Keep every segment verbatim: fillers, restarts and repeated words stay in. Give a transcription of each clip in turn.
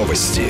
Новости.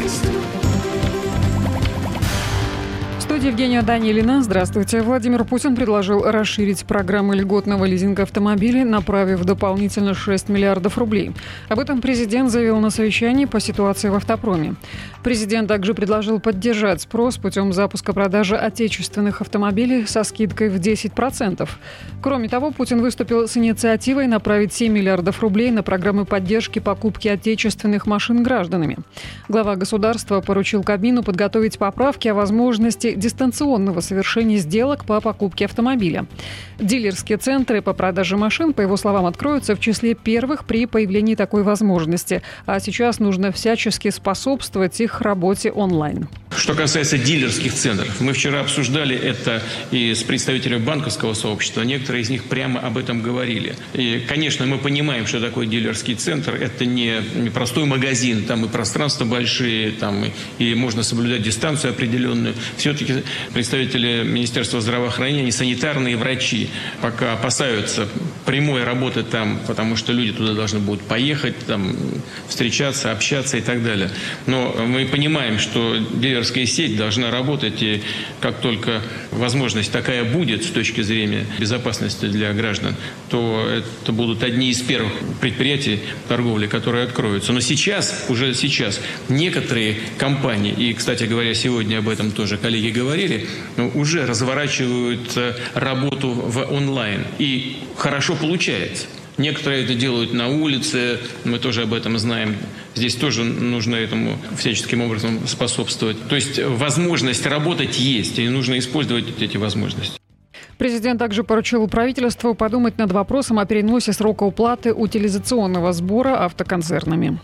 В студии Евгения Данилина. Здравствуйте. Владимир Путин предложил расширить программы льготного лизинга автомобилей, направив дополнительно шесть миллиардов рублей. Об этом президент заявил на совещании по ситуации в автопроме. Президент также предложил поддержать спрос путем запуска продажи отечественных автомобилей со скидкой в десять процентов. Кроме того, Путин выступил с инициативой направить семь миллиардов рублей на программы поддержки покупки отечественных машин гражданами. Глава государства поручил Кабмину подготовить поправки о возможности дистанционного совершения сделок по покупке автомобиля. Дилерские центры по продаже машин, по его словам, откроются в числе первых при появлении такой возможности. А сейчас нужно всячески способствовать их работе онлайн. Что касается дилерских центров, мы вчера обсуждали это и с представителями банковского сообщества. Некоторые из них прямо об этом говорили. И, конечно, мы понимаем, что такое дилерский центр. Это не простой магазин, там и пространства большие, там и, и можно соблюдать дистанцию определенную. Все-таки представители Министерства здравоохранения, они санитарные врачи, пока опасаются прямой работы там, потому что люди туда должны будут поехать, там, встречаться, общаться и так далее. Но мы понимаем, что дилерская сеть должна работать, и как только возможность такая будет с точки зрения безопасности для граждан, то это будут одни из первых предприятий торговли, которые откроются. Но сейчас, уже сейчас, некоторые компании, и, кстати говоря, сегодня об этом тоже коллеги говорили, уже разворачивают работу в онлайн. И хорошо получается. Некоторые это делают на улице, мы тоже об этом знаем. Здесь тоже нужно этому всяческим образом способствовать. То есть возможность работать есть, и нужно использовать эти возможности. Президент также поручил правительству подумать над вопросом о переносе срока уплаты утилизационного сбора автоконцернами.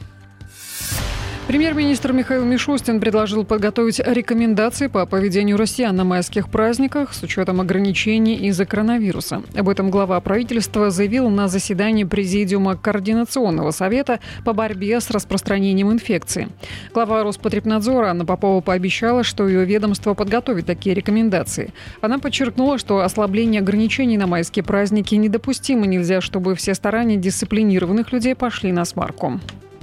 Премьер-министр Михаил Мишустин предложил подготовить рекомендации по поведению россиян на майских праздниках с учетом ограничений из-за коронавируса. Об этом глава правительства заявил на заседании Президиума Координационного совета по борьбе с распространением инфекции. Глава Роспотребнадзора Анна Попова пообещала, что ее ведомство подготовит такие рекомендации. Она подчеркнула, что ослабление ограничений на майские праздники недопустимо. Нельзя, чтобы все старания дисциплинированных людей пошли насмарку.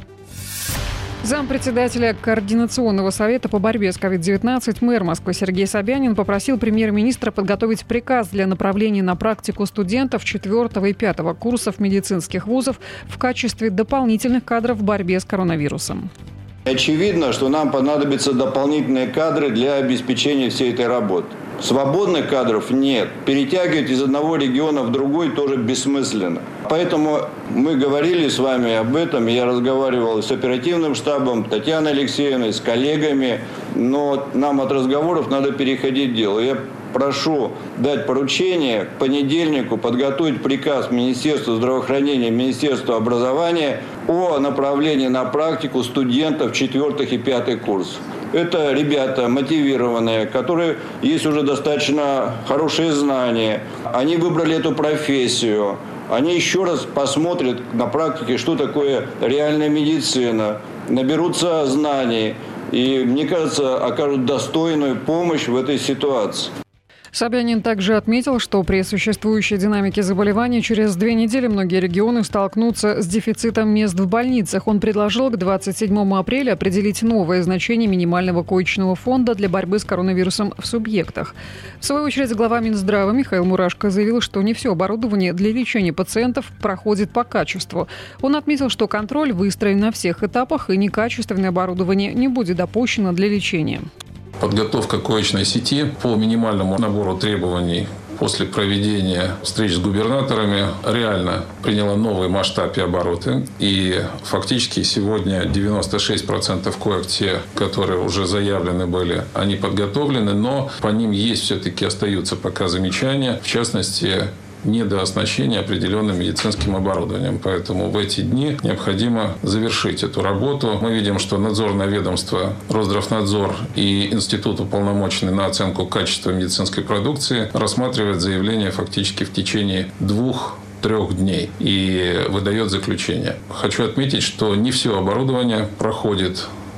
Зампредседателя Координационного совета по борьбе с ковид девятнадцать мэр Москвы Сергей Собянин попросил премьер-министра подготовить приказ для направления на практику студентов четвертого и пятого курсов медицинских вузов в качестве дополнительных кадров в борьбе с коронавирусом. Очевидно, что нам понадобятся дополнительные кадры для обеспечения всей этой работы. Свободных кадров нет. Перетягивать из одного региона в другой тоже бессмысленно. Поэтому мы говорили с вами об этом. Я разговаривал с оперативным штабом, Татьяной Алексеевной, с коллегами. Но нам от разговоров надо переходить к делу. Я прошу дать поручение к понедельнику подготовить приказ Министерства здравоохранения, Министерства образования о направлении на практику студентов четвертых и пятых курсов. Это ребята мотивированные, которые есть уже достаточно хорошие знания. Они выбрали эту профессию. Они еще раз посмотрят на практике, что такое реальная медицина, наберутся знаний и, мне кажется, окажут достойную помощь в этой ситуации. Собянин также отметил, что при существующей динамике заболеваний через две недели многие регионы столкнутся с дефицитом мест в больницах. Он предложил к двадцать седьмому апреля определить новое значение минимального коечного фонда для борьбы с коронавирусом в субъектах. В свою очередь, глава Минздрава Михаил Мурашко заявил, что не все оборудование для лечения пациентов проходит по качеству. Он отметил, что контроль выстроен на всех этапах, и некачественное оборудование не будет допущено для лечения. Подготовка коечной сети по минимальному набору требований после проведения встреч с губернаторами реально приняла новый масштаб и обороты. И фактически сегодня девяносто шесть процентов коек, те, которые уже заявлены были, они подготовлены, но по ним есть все-таки остаются пока замечания. В частности, недооснащение определенным медицинским оборудованием. Поэтому в эти дни необходимо завершить эту работу. Мы видим, что надзорное ведомство Росздравнадзор и Институт, уполномоченный на оценку качества медицинской продукции, рассматривает заявление фактически в течение двух трех дней и выдает заключение. Хочу отметить, что не все оборудование проходит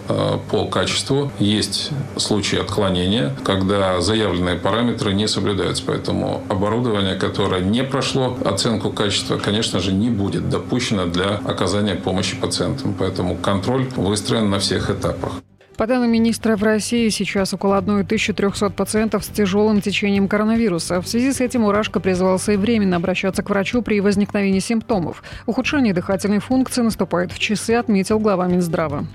по качеству. Есть случаи отклонения, когда заявленные параметры не соблюдаются. Поэтому оборудование, которое не прошло оценку качества, конечно же, не будет допущено для оказания помощи пациентам. Поэтому контроль выстроен на всех этапах. По данным министра, в России сейчас около тысячи трёхсот пациентов с тяжелым течением коронавируса. В связи с этим Мурашко призвал своевременно обращаться к врачу при возникновении симптомов. Ухудшение дыхательной функции наступает в часы, отметил глава Минздрава.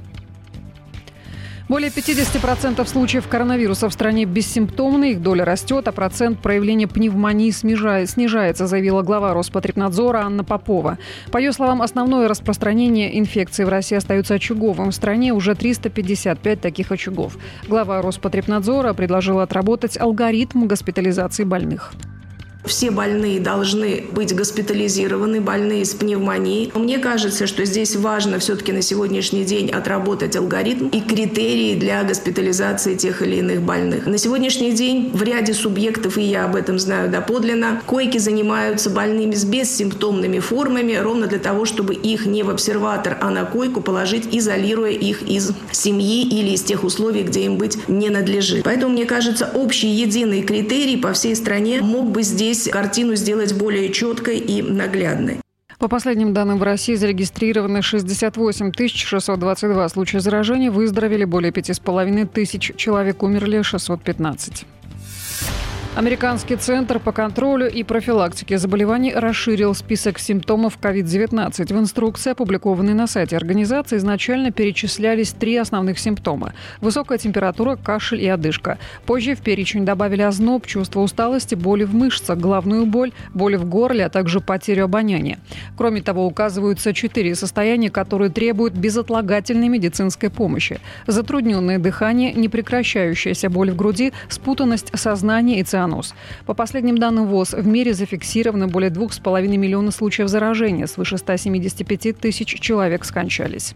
Более пятьдесят процентов случаев коронавируса в стране бессимптомны, их доля растет, а процент проявления пневмонии снижается, заявила глава Роспотребнадзора Анна Попова. По ее словам, основное распространение инфекции в России остается очаговым. В стране уже триста пятьдесят пять таких очагов. Глава Роспотребнадзора предложила отработать алгоритм госпитализации больных. Все больные должны быть госпитализированы, больные с пневмонией. Мне кажется, что здесь важно все-таки на сегодняшний день отработать алгоритм и критерии для госпитализации тех или иных больных. На сегодняшний день в ряде субъектов, и я об этом знаю доподлинно, койки занимаются больными с бессимптомными формами, ровно для того, чтобы их не в обсерватор, а на койку положить, изолируя их из семьи или из тех условий, где им быть не надлежит. Поэтому, мне кажется, общий единый критерий по всей стране мог бы здесь картину сделать более четкой и наглядной. По последним данным, в России зарегистрированы шестьдесят восемь тысяч шестьсот двадцать два случая заражения, выздоровели более пяти с половиной тысяч человек, умерли шестьсот пятнадцать. Американский центр по контролю и профилактике заболеваний расширил список симптомов ковид девятнадцать. В инструкции, опубликованной на сайте организации, изначально перечислялись три основных симптома – высокая температура, кашель и одышка. Позже в перечень добавили озноб, чувство усталости, боли в мышцах, головную боль, боли в горле, а также потерю обоняния. Кроме того, указываются четыре состояния, которые требуют безотлагательной медицинской помощи: затрудненное дыхание, непрекращающаяся боль в груди, спутанность сознания и цианоз. По последним данным ВОЗ, в мире зафиксировано более двух с половиной миллиона случаев заражения, свыше ста семидесяти пяти тысяч человек скончались.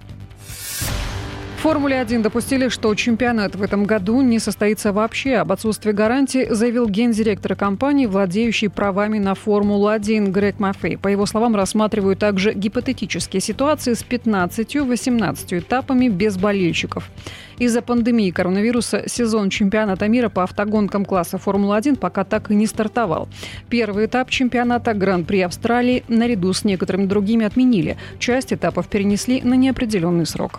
В Формуле один допустили, что чемпионат в этом году не состоится вообще. Об отсутствии гарантий заявил гендиректор компании, владеющий правами на Формулу один Грег Мафей. По его словам, рассматривают также гипотетические ситуации с пятнадцатью-восемнадцатью этапами без болельщиков. Из-за пандемии коронавируса сезон чемпионата мира по автогонкам класса Формула один пока так и не стартовал. Первый этап чемпионата Гран-при Австралии наряду с некоторыми другими отменили. Часть этапов перенесли на неопределенный срок.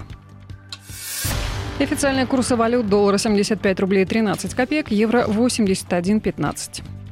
Официальные курсы валют: доллара семьдесят пять рублей тринадцать копеек, евро восемьдесят один пятнадцать.